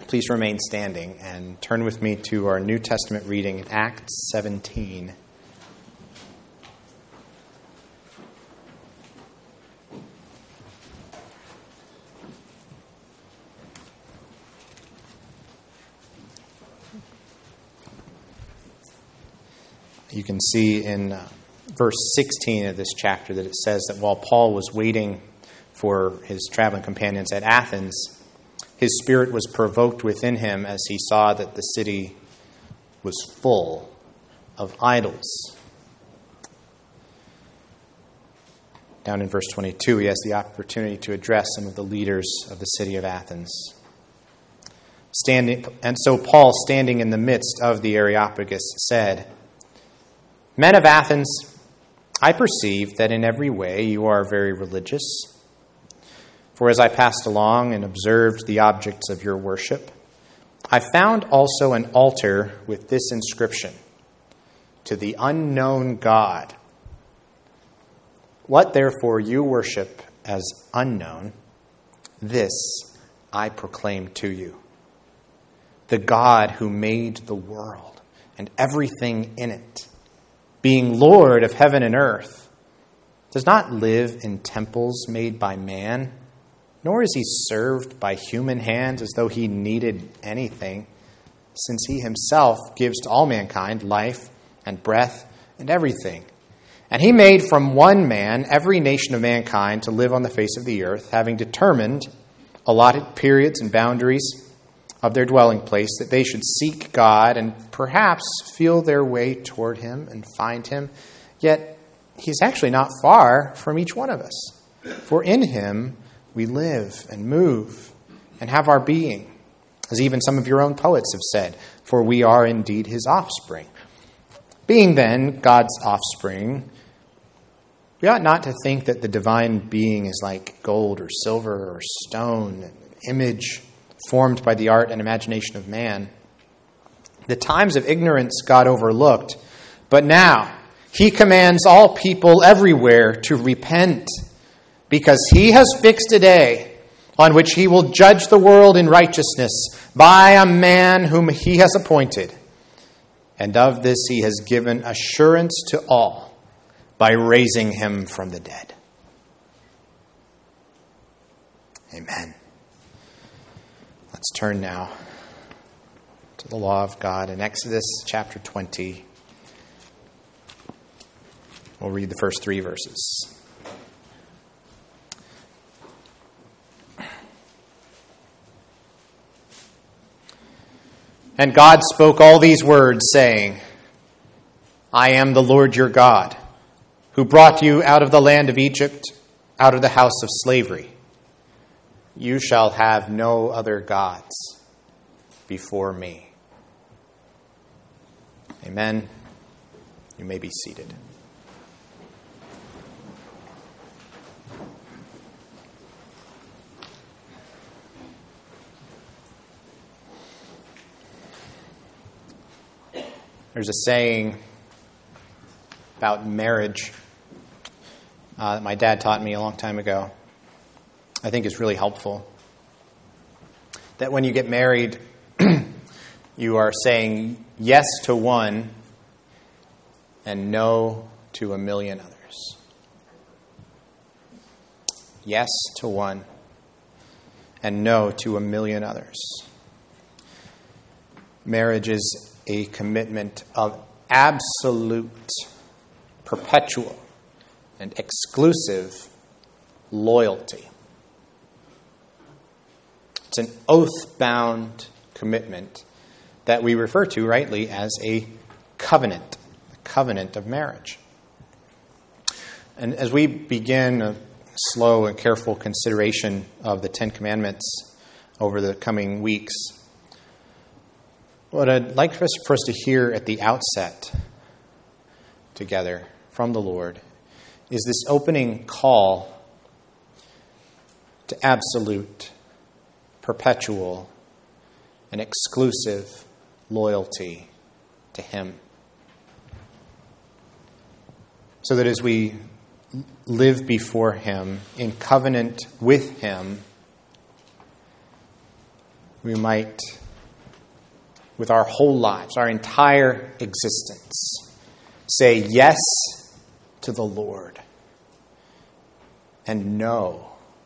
please remain standing and turn with me to our New Testament reading in Acts 17. You can see in verse 16 of this chapter that it says that while Paul was waiting for his traveling companions at Athens, his spirit was provoked within him as he saw that the city was full of idols. Down in verse 22, he has the opportunity to address some of the leaders of the city of Athens. So Paul, standing in the midst of the Areopagus, said, "Men of Athens, I perceive that in every way you are very religious. For as I passed along and observed the objects of your worship, I found also an altar with this inscription, 'To the unknown God.' What therefore you worship as unknown, this I proclaim to you. The God who made the world and everything in it, being Lord of heaven and earth, does not live in temples made by man, nor is he served by human hands as though he needed anything, since he himself gives to all mankind life and breath and everything. And he made from one man every nation of mankind to live on the face of the earth, having determined allotted periods and boundaries of their dwelling place, that they should seek God and perhaps feel their way toward him and find him. Yet he's actually not far from each one of us. For in him we live and move and have our being, as even some of your own poets have said, for we are indeed his offspring. Being then God's offspring, we ought not to think that the divine being is like gold or silver or stone, an image formed by the art and imagination of man. The times of ignorance God overlooked, but now he commands all people everywhere to repent, because he has fixed a day on which he will judge the world in righteousness by a man whom he has appointed. And of this he has given assurance to all by raising him from the dead." Amen. Let's turn now to the law of God in Exodus chapter 20. We'll read the first 3 verses. "And God spoke all these words, saying, I am the Lord your God, who brought you out of the land of Egypt, out of the house of slavery. You shall have no other gods before me." Amen. You may be seated. There's a saying about marriage that my dad taught me a long time ago. I think is really helpful. That when you get married, you are saying yes to one and no to a million others. Yes to one and no to a million others. Marriage is a commitment of absolute, perpetual, and exclusive loyalty. It's an oath-bound commitment that we refer to rightly as a covenant of marriage. And as we begin a slow and careful consideration of the Ten Commandments over the coming weeks, what I'd like for us to hear at the outset together from the Lord is this opening call to absolute, perpetual, and exclusive loyalty to him. So that as we live before him, in covenant with him, we might, with our whole lives, our entire existence, say yes to the Lord and no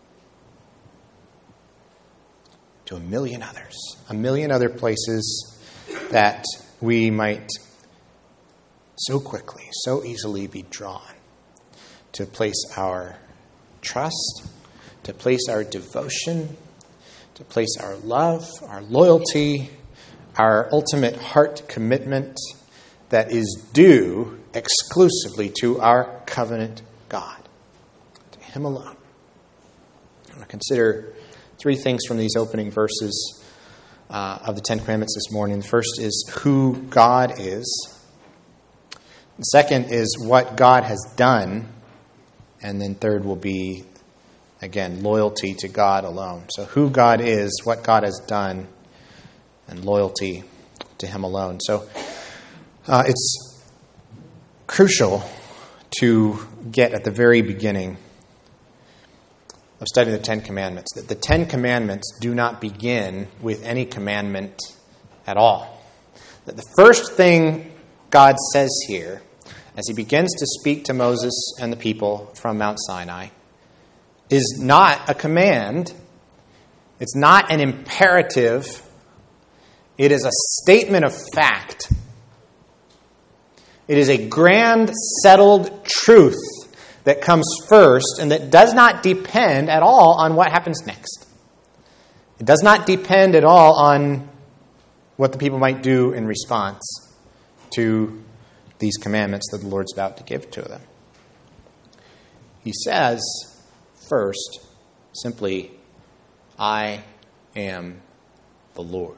to a million other places that we might so quickly, so easily be drawn to place our trust, to place our devotion, to place our love, our loyalty, our ultimate heart commitment that is due exclusively to our covenant God, to Him alone. I want to consider three things from these opening verses of the Ten Commandments this morning. The first is who God is. The second is what God has done. And then third will be, again, loyalty to God alone. So who God is, what God has done, and loyalty to Him alone. So it's crucial to get at the very beginning of studying the Ten Commandments that the Ten Commandments do not begin with any commandment at all. That the first thing God says here, as He begins to speak to Moses and the people from Mount Sinai, is not a command. It's not an imperative. It is a statement of fact. It is a grand, settled truth that comes first and that does not depend at all on what happens next. It does not depend at all on what the people might do in response to these commandments that the Lord's about to give to them. He says, first, simply, I am the Lord.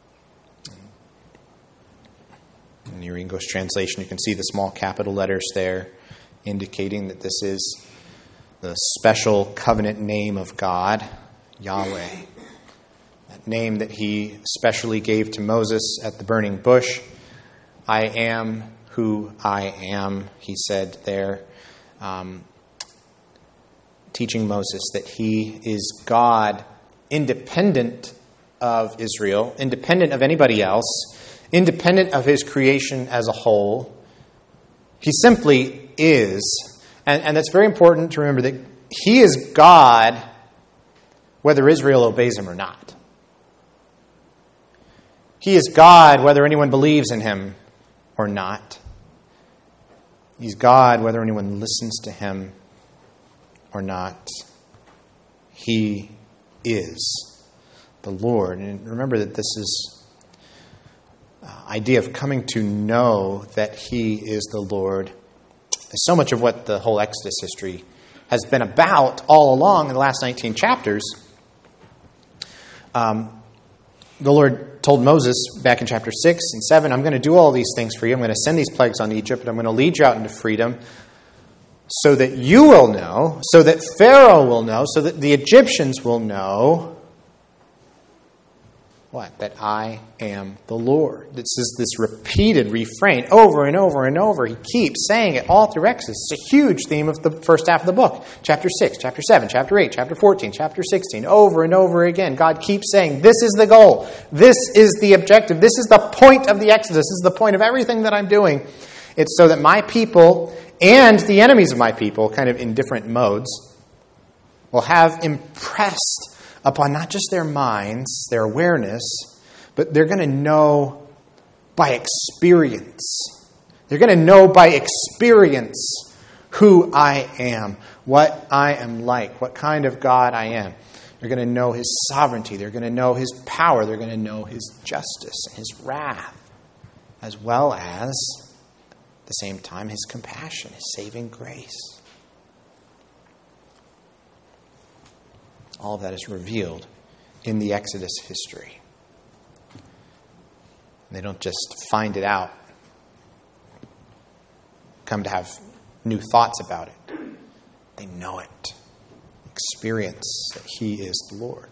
In your English translation, you can see the small capital letters there, indicating that this is the special covenant name of God, Yahweh. That name that He specially gave to Moses at the burning bush. I am who I am, He said there, teaching Moses that He is God, independent of Israel, independent of anybody else, independent of His creation as a whole. He simply is. And that's very important to remember that He is God whether Israel obeys Him or not. He is God whether anyone believes in Him or not. He's God whether anyone listens to Him or not. He is the Lord. And remember that this is idea of coming to know that He is the Lord is so much of what the whole Exodus history has been about all along in the last 19 chapters. The Lord told Moses back in chapter 6 and 7, I'm going to do all these things for you. I'm going to send these plagues on Egypt, and I'm going to lead you out into freedom so that you will know, so that Pharaoh will know, so that the Egyptians will know what? That I am the Lord. This is this repeated refrain over and over and over. He keeps saying it all through Exodus. It's a huge theme of the first half of the book. Chapter 6, chapter 7, chapter 8, chapter 14, chapter 16. Over and over again, God keeps saying, this is the goal. This is the objective. This is the point of the Exodus. This is the point of everything that I'm doing. It's so that my people and the enemies of my people, kind of in different modes, will have impressed upon not just their minds, their awareness, but they're going to know by experience. They're going to know by experience who I am, what I am like, what kind of God I am. They're going to know His sovereignty. They're going to know His power. They're going to know His justice and His wrath, as well as, at the same time, His compassion, His saving grace. All of that is revealed in the Exodus history. They don't just find it out, come to have new thoughts about it. They know it, experience that He is the Lord.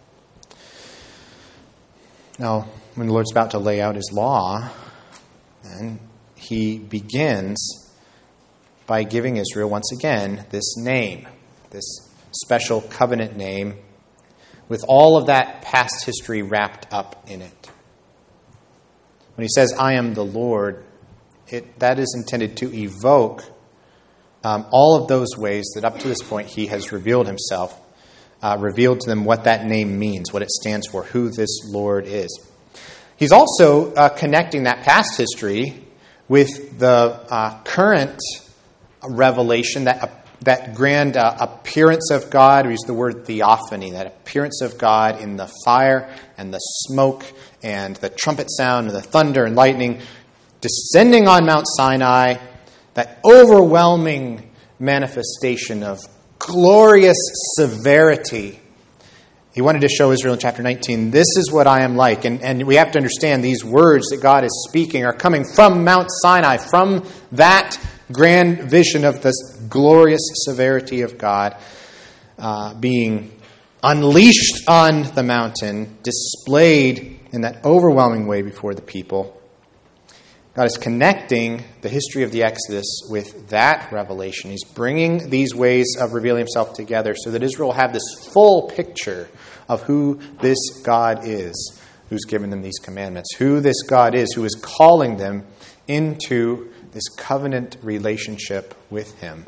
Now, when the Lord's about to lay out His law, then He begins by giving Israel once again this name, this special covenant name, with all of that past history wrapped up in it. When he says, I am the Lord, that is intended to evoke all of those ways that up to this point he has revealed himself, revealed to them what that name means, what it stands for, who this Lord is. He's also connecting that past history with the current revelation, that grand appearance of God. We use the word theophany, that appearance of God in the fire and the smoke and the trumpet sound and the thunder and lightning descending on Mount Sinai, that overwhelming manifestation of glorious severity. He wanted to show Israel in chapter 19, this is what I am like. And we have to understand these words that God is speaking are coming from Mount Sinai, from that grand vision of this glorious severity of God being unleashed on the mountain, displayed in that overwhelming way before the people. God is connecting the history of the Exodus with that revelation. He's bringing these ways of revealing himself together so that Israel will have this full picture of who this God is, who's given them these commandments, who this God is, who is calling them into this covenant relationship with him.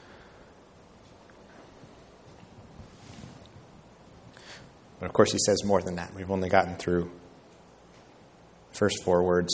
But of course, he says more than that. We've only gotten through the first 4 words.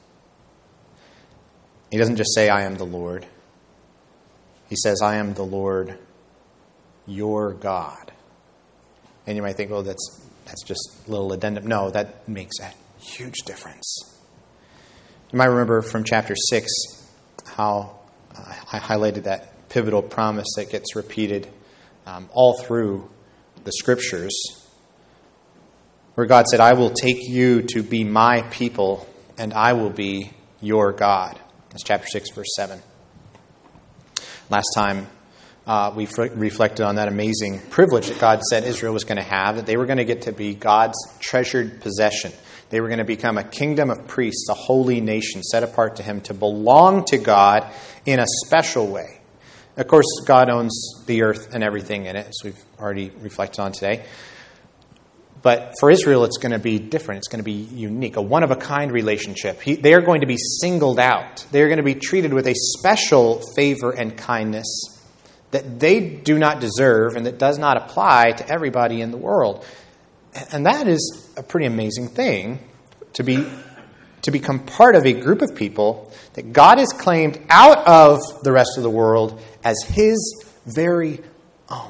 He doesn't just say, I am the Lord. He says, I am the Lord, your God. And you might think, well, that's just a little addendum. No, that makes a huge difference. You might remember from chapter 6 how I highlighted that pivotal promise that gets repeated all through the Scriptures, where God said, I will take you to be my people, and I will be your God. That's chapter 6, verse 7. Last time we reflected on that amazing privilege that God said Israel was going to have, that they were going to get to be God's treasured possession. They were going to become a kingdom of priests, a holy nation set apart to him, to belong to God in a special way. Of course, God owns the earth and everything in it, as we've already reflected on today. But for Israel, it's going to be different. It's going to be unique, a one-of-a-kind relationship. They are going to be singled out. They are going to be treated with a special favor and kindness that they do not deserve and that does not apply to everybody in the world. And that is a pretty amazing thing, to become part of a group of people that God has claimed out of the rest of the world as his very own.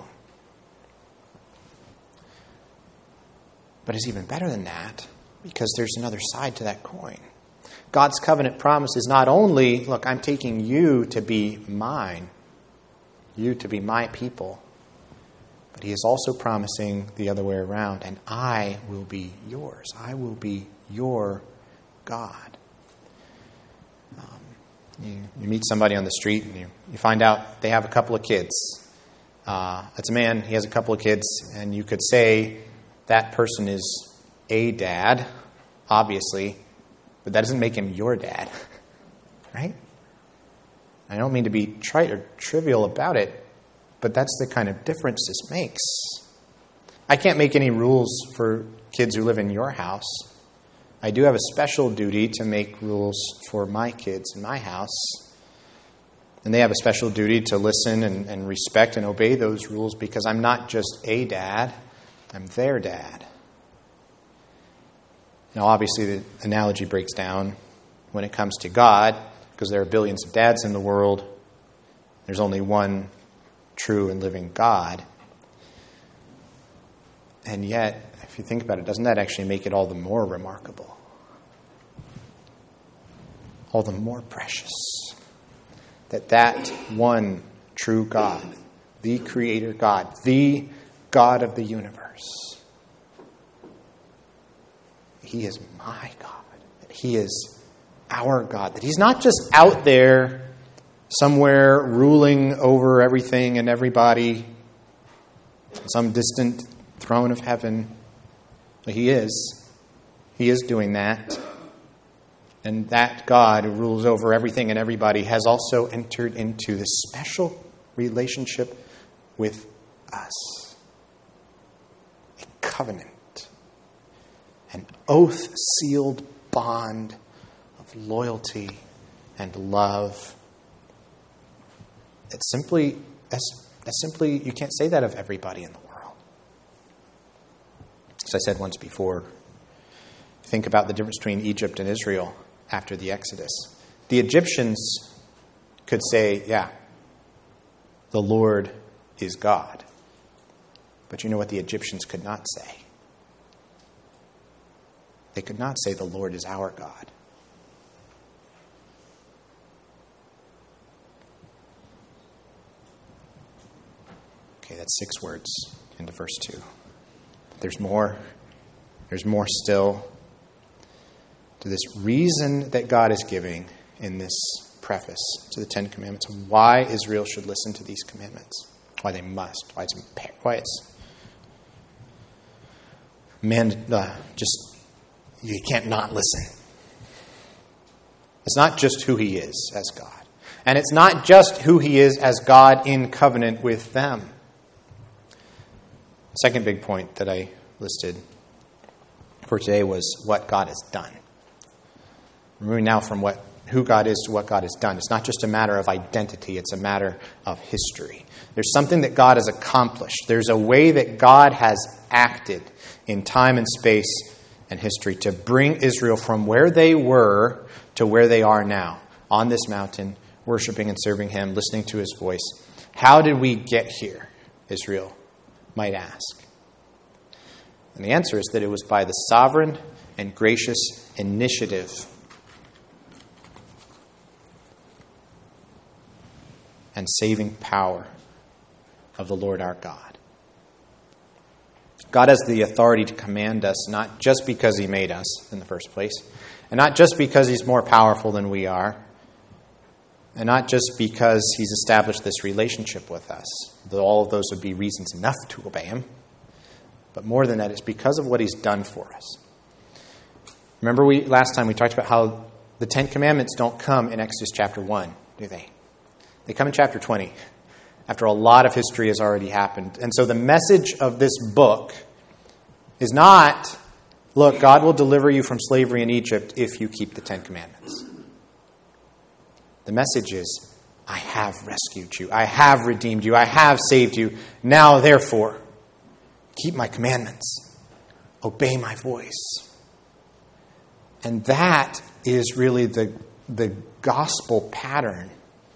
But it's even better than that, because there's another side to that coin. God's covenant promise is not only, look, I'm taking you to be mine, you to be my people, but he is also promising the other way around, and I will be yours. I will be your God. You meet somebody on the street and you find out they have a couple of kids. It's a man, he has a couple of kids, and you could say that person is a dad, obviously, but that doesn't make him your dad, right? I don't mean to be trite or trivial about it, but that's the kind of difference this makes. I can't make any rules for kids who live in your house. I do have a special duty to make rules for my kids in my house. And they have a special duty to listen and respect and obey those rules, because I'm not just a dad, I'm their dad. Now, obviously, the analogy breaks down when it comes to God, because there are billions of dads in the world. There's only one true and living God. And yet, if you think about it, doesn't that actually make it all the more remarkable? All the more precious. That one true God, the Creator God, the God of the universe, he is my God. That he is our God. That he's not just out there somewhere ruling over everything and everybody, some distant throne of heaven. But he is. He is doing that. And that God who rules over everything and everybody has also entered into this special relationship with us. A covenant, an oath-sealed bond of loyalty and love. It's simply, you can't say that of everybody in the world. As I said once before, think about the difference between Egypt and Israel after the Exodus. The Egyptians could say, yeah, the Lord is God. But you know what the Egyptians could not say? They could not say the Lord is our God. Okay, that's 6 words into verse 2. There's more. There's more still to this reason that God is giving in this preface to the 10 Commandments, why Israel should listen to these commandments, why they must, why it's you can't not listen. It's not just who he is as God. And it's not just who he is as God in covenant with them. Second big point that I listed for today was what God has done. We're moving now from who God is to what God has done. It's not just a matter of identity, it's a matter of history. There's something that God has accomplished. There's a way that God has acted in time and space and history to bring Israel from where they were to where they are now, on this mountain, worshiping and serving him, listening to his voice. How did we get here, Israel might ask? And the answer is that it was by the sovereign and gracious initiative and saving power of the Lord our God. God has the authority to command us, not just because he made us in the first place, and not just because he's more powerful than we are, and not just because he's established this relationship with us, though all of those would be reasons enough to obey him. But more than that, it's because of what he's done for us. Remember last time we talked about how the 10 Commandments don't come in Exodus chapter 1, do they? They come in chapter 20, after a lot of history has already happened. And so the message of this book is not, look, God will deliver you from slavery in Egypt if you keep the 10 Commandments. The message is, I have rescued you. I have redeemed you. I have saved you. Now, therefore, keep my commandments. Obey my voice. And that is really the gospel pattern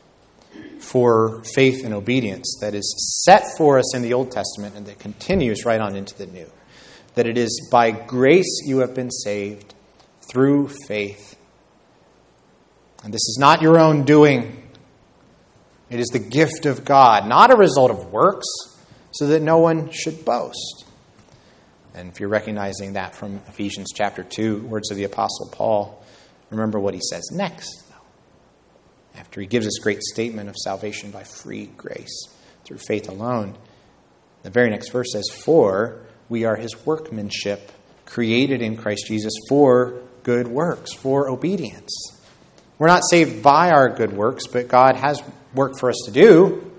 for faith and obedience that is set for us in the Old Testament and that continues right on into the New. That it is by grace you have been saved through faith. And this is not your own doing. It is the gift of God, not a result of works, so that no one should boast. And if you're recognizing that from Ephesians chapter 2, words of the Apostle Paul, remember what he says next, though. After he gives this great statement of salvation by free grace through faith alone, the very next verse says, for we are his workmanship, created in Christ Jesus for good works, for obedience. We're not saved by our good works, but God has work for us to do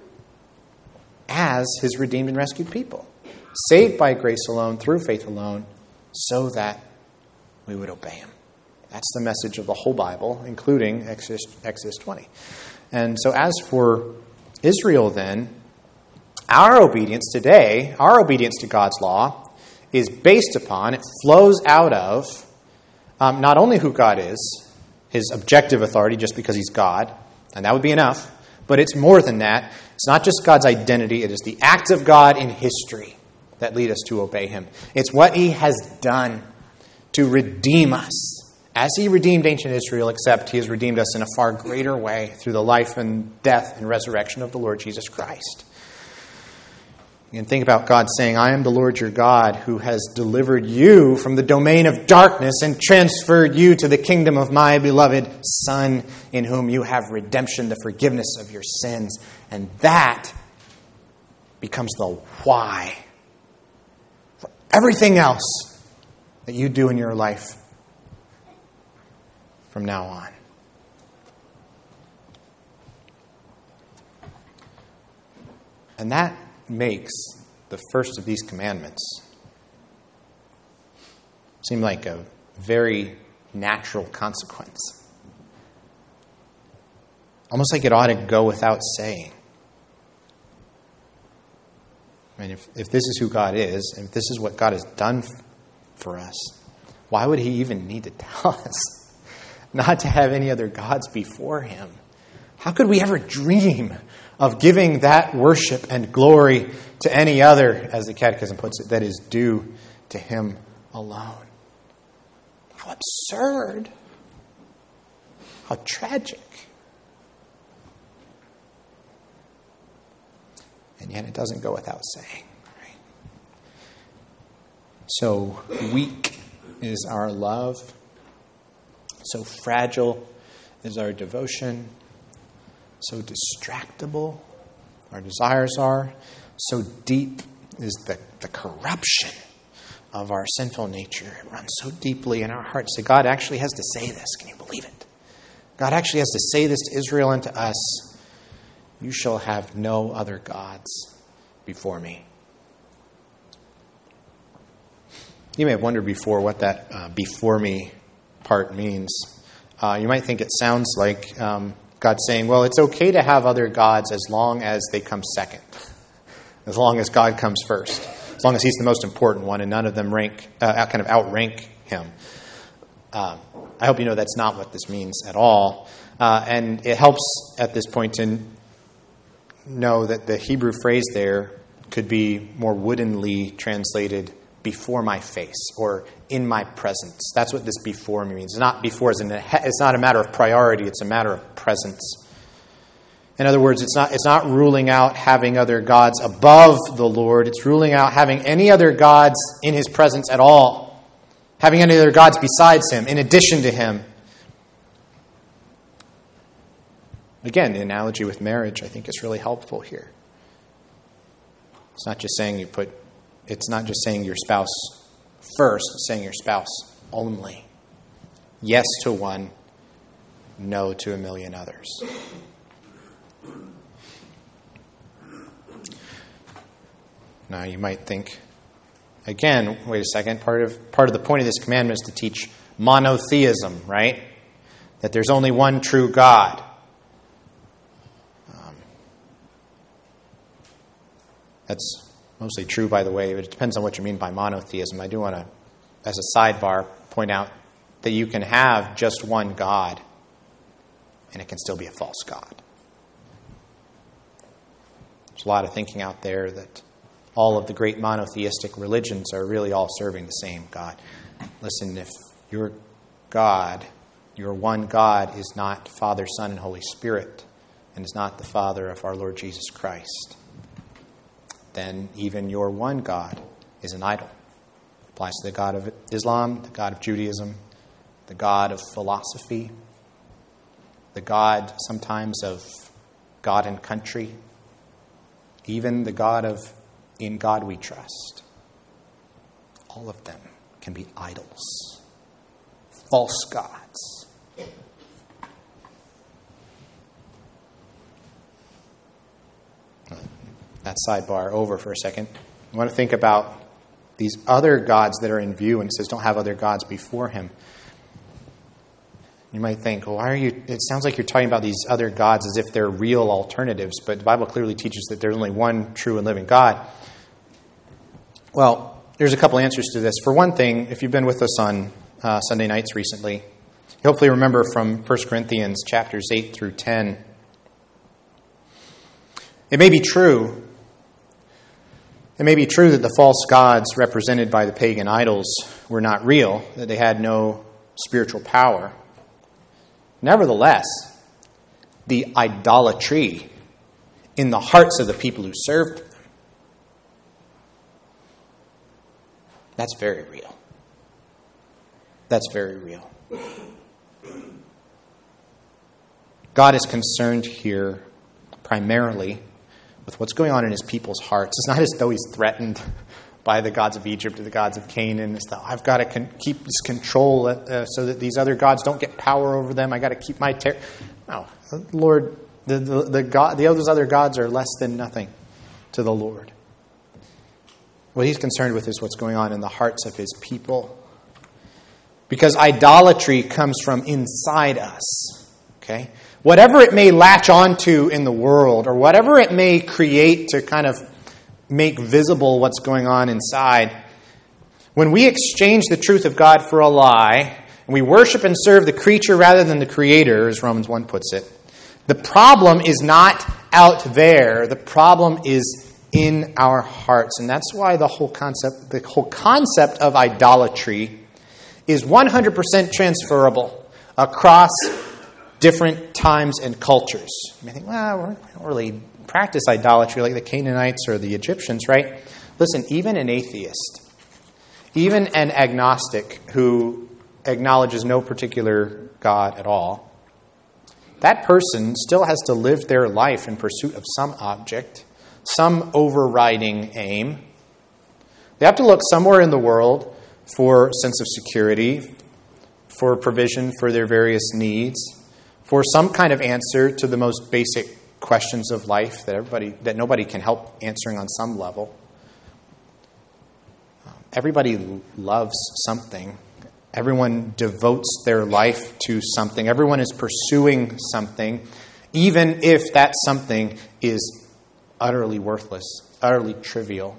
as his redeemed and rescued people. Saved by grace alone, through faith alone, so that we would obey him. That's the message of the whole Bible, including Exodus 20. And so as for Israel then, our obedience today, our obedience to God's law, is based upon, it flows out of, not only who God is, his objective authority just because he's God, and that would be enough, but it's more than that. It's not just God's identity, it is the acts of God in history that lead us to obey him. It's what he has done to redeem us. As he redeemed ancient Israel, except he has redeemed us in a far greater way through the life and death and resurrection of the Lord Jesus Christ. You can think about God saying, I am the Lord your God who has delivered you from the domain of darkness and transferred you to the kingdom of my beloved Son, in whom you have redemption, the forgiveness of your sins. And that becomes the why for everything else that you do in your life from now on. And that makes the first of these commandments Seemed like a very natural consequence. Almost like it ought to go without saying. I mean, if this is who God is, and if this is what God has done for us, why would he even need to tell us not to have any other gods before him? How could we ever dream of giving that worship and glory to any other, as the Catechism puts it, that is due to him alone? How absurd. How tragic. And yet it doesn't go without saying. Right? So weak is our love. So fragile is our devotion. So distractible our desires are. So deep is the corruption of our sinful nature. It runs so deeply in our hearts that God actually has to say this. Can you believe it? God actually has to say this to Israel and to us. You shall have no other gods before me. You may have wondered before what that before me part means. You might think it sounds like God saying, well, it's okay to have other gods as long as they come second. As long as God comes first. As long as he's the most important one and none of them outrank him. I hope you know that's not what this means at all. And it helps at this point to know that the Hebrew phrase there could be more woodenly translated before my face or in my presence. That's what this before me means. It's not before as in it's not a matter of priority, it's a matter of presence. In other words, it's not ruling out having other gods above the Lord. It's ruling out having any other gods in his presence at all. Having any other gods besides him, in addition to him. Again, the analogy with marriage, I think, is really helpful here. It's not just saying it's not just saying your spouse first, it's saying your spouse only. Yes to one, no to a million others. Now you might think, again, wait a second, part of the point of this commandment is to teach monotheism, right? That there's only one true God. That's mostly true, by the way, but it depends on what you mean by monotheism. I do want to, as a sidebar, point out that you can have just one God, and it can still be a false God. There's a lot of thinking out there that all of the great monotheistic religions are really all serving the same God. Listen, if your God, your one God, is not Father, Son, and Holy Spirit, and is not the Father of our Lord Jesus Christ, then even your one God is an idol. It applies to the God of Islam, the God of Judaism, the God of philosophy, the God sometimes of God and country, even the God of In God We Trust. All of them can be idols, false gods. That sidebar over for a second. I want to think about these other gods that are in view, and it says don't have other gods before him. You might think, well, it sounds like you're talking about these other gods as if they're real alternatives, but the Bible clearly teaches that there's only one true and living God. Well, there's a couple answers to this. For one thing, if you've been with us on Sunday nights recently, you hopefully remember from 1 Corinthians chapters 8 through 10. It may be true that the false gods represented by the pagan idols were not real, that they had no spiritual power. Nevertheless, the idolatry in the hearts of the people who served them, that's very real. That's very real. God is concerned here primarily with what's going on in his people's hearts. It's not as though he's threatened by the gods of Egypt or the gods of Canaan. It's that I've got to keep this control so that these other gods don't get power over them. I've got to keep my No, Lord, those other gods are less than nothing to the Lord. What he's concerned with is what's going on in the hearts of his people. Because idolatry comes from inside us. Okay? Whatever it may latch onto in the world, or whatever it may create to kind of make visible what's going on inside, when we exchange the truth of God for a lie, and we worship and serve the creature rather than the Creator, as Romans 1 puts it, the problem is not out there. The problem is in our hearts. And that's why the whole concept of idolatry is 100% transferable across different times and cultures. You may think, well, we don't really practice idolatry like the Canaanites or the Egyptians, right? Listen, even an atheist, even an agnostic who acknowledges no particular God at all, that person still has to live their life in pursuit of some object, some overriding aim. They have to look somewhere in the world for a sense of security, for provision for their various needs, for some kind of answer to the most basic questions of life that nobody can help answering on some level. Everybody loves something. Everyone devotes their life to something. Everyone is pursuing something, even if that something is utterly worthless, utterly trivial.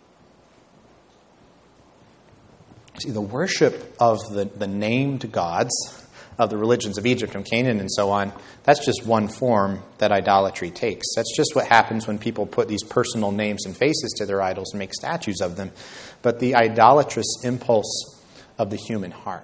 See, the worship of the named gods of the religions of Egypt and Canaan and so on, that's just one form that idolatry takes. That's just what happens when people put these personal names and faces to their idols and make statues of them. But the idolatrous impulse of the human heart,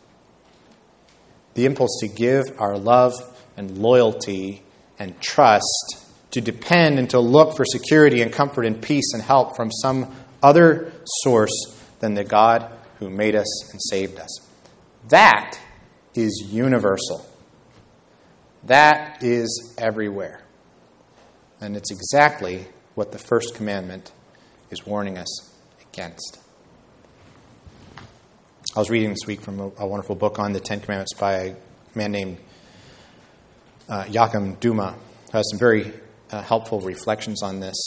the impulse to give our love and loyalty and trust, to depend and to look for security and comfort and peace and help from some other source than the God who made us and saved us. That is universal. That is everywhere. And it's exactly what the first commandment is warning us against. I was reading this week from a wonderful book on the Ten Commandments by a man named Joachim Duma, who has some very helpful reflections on this.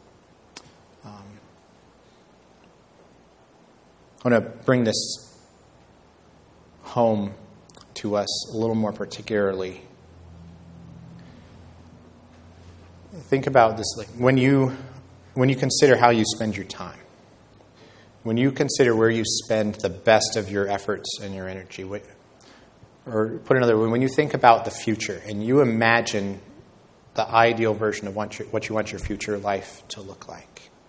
I want to bring this home to us a little more particularly. Think about this, like when you consider how you spend your time, when you consider where you spend the best of your efforts and your energy, or put another way, when you think about the future and you imagine the ideal version of what you want your future life to look like,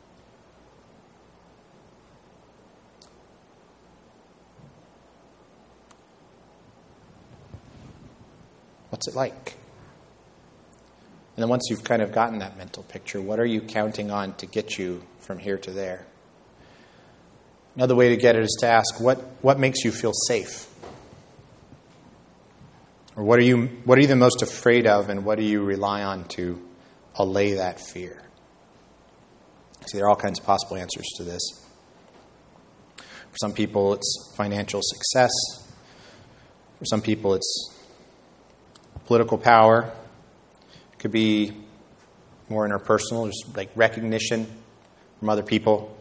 what's it like? And then once you've kind of gotten that mental picture, what are you counting on to get you from here to there? Another way to get it is to ask, what makes you feel safe? Or what are you the most afraid of, and what do you rely on to allay that fear? See, there are all kinds of possible answers to this. For some people, it's financial success. For some people, it's political power. It could be more interpersonal, just like recognition from other people.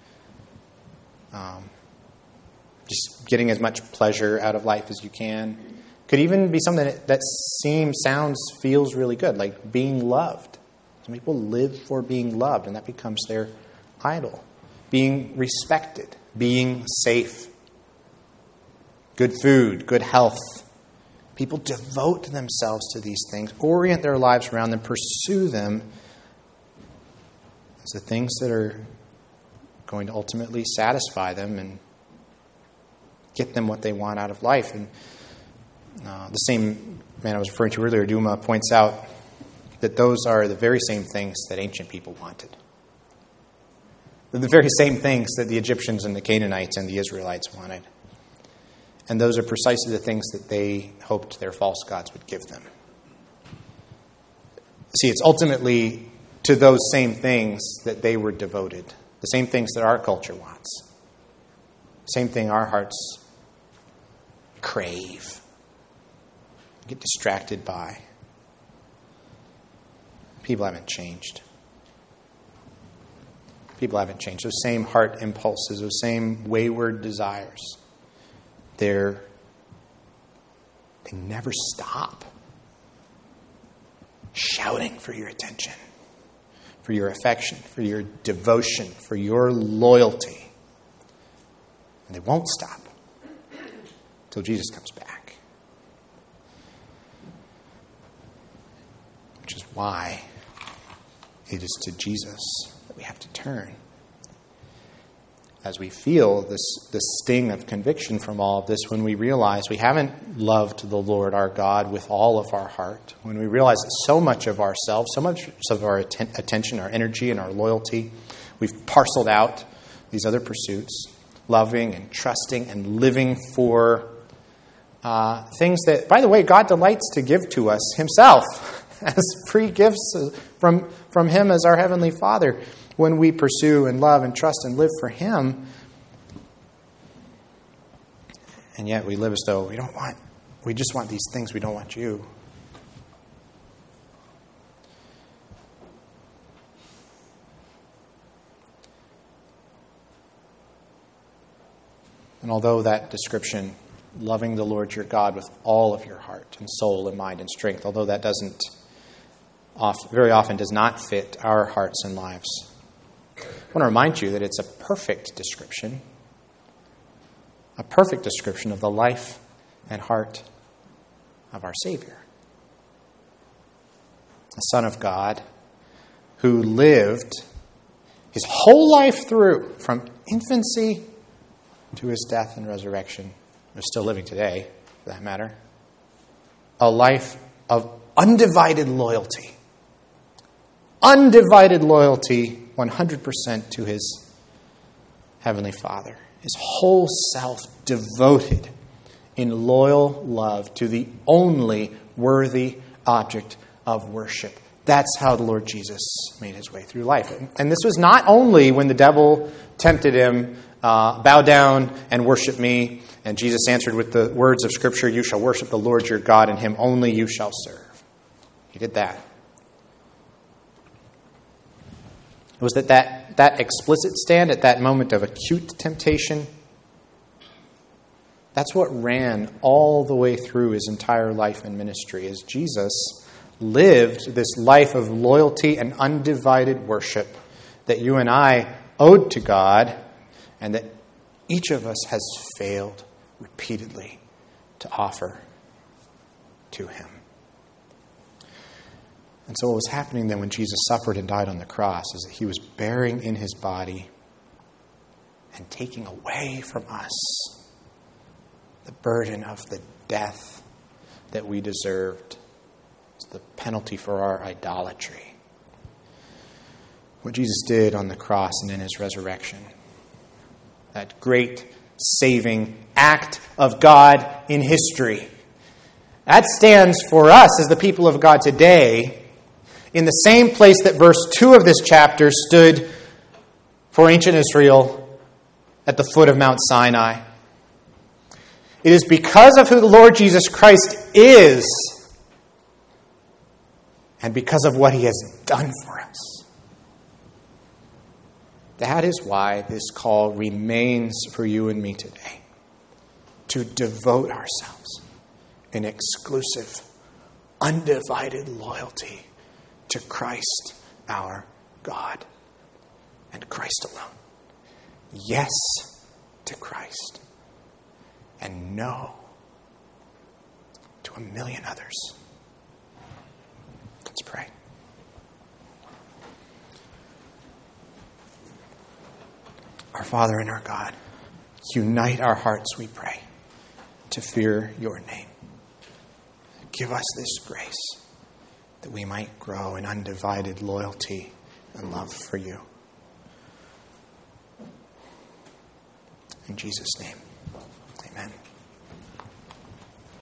Just getting as much pleasure out of life as you can. Could even be something that feels really good, like being loved. Some people live for being loved, and that becomes their idol. Being respected, being safe, good food, good health. People devote themselves to these things, orient their lives around them, pursue them as the things that are going to ultimately satisfy them and get them what they want out of life. And the same man I was referring to earlier, Duma, points out that those are the very same things that ancient people wanted. They're the very same things that the Egyptians and the Canaanites and the Israelites wanted. And those are precisely the things that they hoped their false gods would give them. See, it's ultimately to those same things that they were devoted. The same things that our culture wants. Same thing our hearts crave, get distracted by. People haven't changed. People haven't changed. Those same heart impulses, those same wayward desires they never stop shouting for your attention, for your affection, for your devotion, for your loyalty. And they won't stop until Jesus comes back. Which is why it is to Jesus that we have to turn. As we feel this sting of conviction from all of this, when we realize we haven't loved the Lord our God with all of our heart, when we realize that so much of ourselves, so much of our attention, our energy, and our loyalty, we've parceled out these other pursuits, loving and trusting and living for things that, by the way, God delights to give to us himself as free gifts from him as our Heavenly Father. When we pursue and love and trust and live for him, and yet we live as though we just want these things, we don't want you. And although that description, loving the Lord your God with all of your heart and soul and mind and strength, although that very often does not fit our hearts and lives, I want to remind you that it's a perfect description of the life and heart of our Savior. The Son of God who lived his whole life through, from infancy to his death and resurrection, who's still living today, for that matter, a life of undivided loyalty. Undivided loyalty, 100% to his Heavenly Father. His whole self devoted in loyal love to the only worthy object of worship. That's how the Lord Jesus made his way through life. And this was not only when the devil tempted him, bow down and worship me. And Jesus answered with the words of Scripture, you shall worship the Lord your God, and him only you shall serve. He did that. It was that explicit stand at that moment of acute temptation. That's what ran all the way through his entire life and ministry, as Jesus lived this life of loyalty and undivided worship that you and I owed to God, and that each of us has failed repeatedly to offer to him. And so what was happening then when Jesus suffered and died on the cross is that he was bearing in his body and taking away from us the burden of the death that we deserved. It's the penalty for our idolatry. What Jesus did on the cross and in his resurrection, that great saving act of God in history, that stands for us as the people of God today in the same place that verse 2 of this chapter stood for ancient Israel at the foot of Mount Sinai. It is because of who the Lord Jesus Christ is and because of what he has done for us. That is why this call remains for you and me today, to devote ourselves in exclusive, undivided loyalty to Christ our God and Christ alone. Yes to Christ and no to a million others. Let's pray. Our Father and our God, unite our hearts, we pray, to fear your name. Give us this grace that we might grow in undivided loyalty and love for you. In Jesus' name, amen.